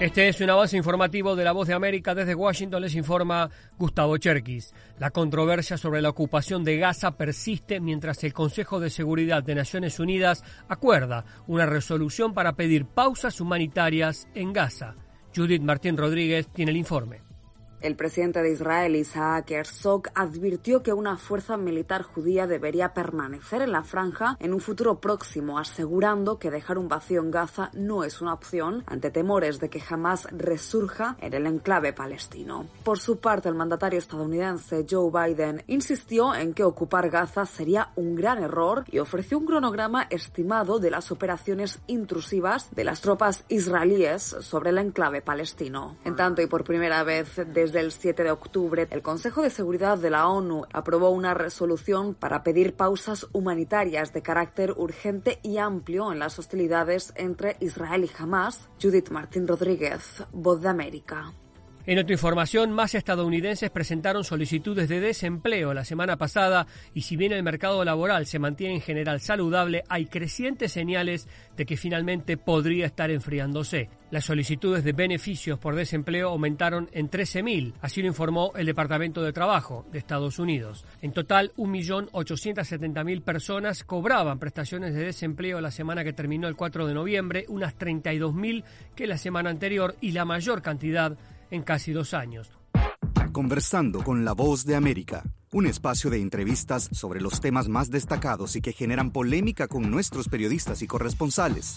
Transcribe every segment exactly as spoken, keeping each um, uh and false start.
Este es un avance informativo de La Voz de América. Desde Washington les informa Gustavo Cherkis. La controversia sobre la ocupación de Gaza persiste mientras el Consejo de Seguridad de Naciones Unidas acuerda una resolución para pedir pausas humanitarias en Gaza. Judith Martín Rodríguez tiene el informe. El presidente de Israel, Isaac Herzog, advirtió que una fuerza militar judía debería permanecer en la franja en un futuro próximo, asegurando que dejar un vacío en Gaza no es una opción ante temores de que Hamás resurja en el enclave palestino. Por su parte, el mandatario estadounidense Joe Biden insistió en que ocupar Gaza sería un gran error y ofreció un cronograma estimado de las operaciones intrusivas de las tropas israelíes sobre el enclave palestino. En tanto, y por primera vez desde Desde el siete de octubre, el Consejo de Seguridad de la ONU aprobó una resolución para pedir pausas humanitarias de carácter urgente y amplio en las hostilidades entre Israel y Hamás. Judith Martín Rodríguez, Voz de América. En otra información, más estadounidenses presentaron solicitudes de desempleo la semana pasada y si bien el mercado laboral se mantiene en general saludable, hay crecientes señales de que finalmente podría estar enfriándose. Las solicitudes de beneficios por desempleo aumentaron en trece mil, así lo informó el Departamento de Trabajo de Estados Unidos. En total, un millón ochocientos setenta mil personas cobraban prestaciones de desempleo la semana que terminó el cuatro de noviembre, unas treinta y dos mil que la semana anterior y la mayor cantidad en casi dos años. Conversando con La Voz de América, un espacio de entrevistas sobre los temas más destacados y que generan polémica con nuestros periodistas y corresponsales.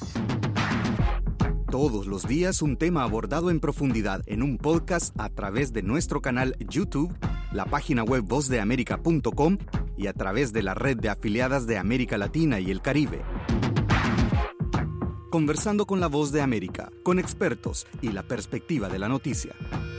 Todos los días un tema abordado en profundidad en un podcast a través de nuestro canal YouTube, la página web voz de américa punto com y a través de la red de afiliadas de América Latina y el Caribe. Conversando con La Voz de América, con expertos y la perspectiva de la noticia.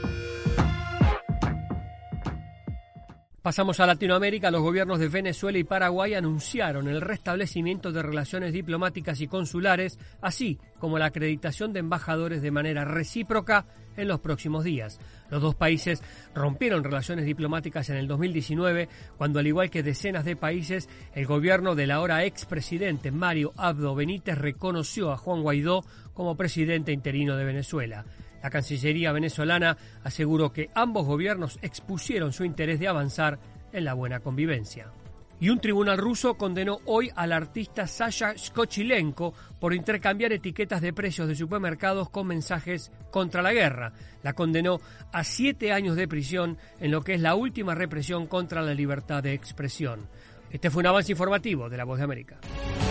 Pasamos a Latinoamérica. Los gobiernos de Venezuela y Paraguay anunciaron el restablecimiento de relaciones diplomáticas y consulares, así como la acreditación de embajadores de manera recíproca en los próximos días. Los dos países rompieron relaciones diplomáticas en el dos mil diecinueve, cuando, al igual que decenas de países, el gobierno del ahora expresidente Mario Abdo Benítez reconoció a Juan Guaidó como presidente interino de Venezuela. La Cancillería venezolana aseguró que ambos gobiernos expusieron su interés de avanzar en la buena convivencia. Y un tribunal ruso condenó hoy al artista Sasha Skochilenko por intercambiar etiquetas de precios de supermercados con mensajes contra la guerra. La condenó a siete años de prisión en lo que es la última represión contra la libertad de expresión. Este fue un avance informativo de La Voz de América.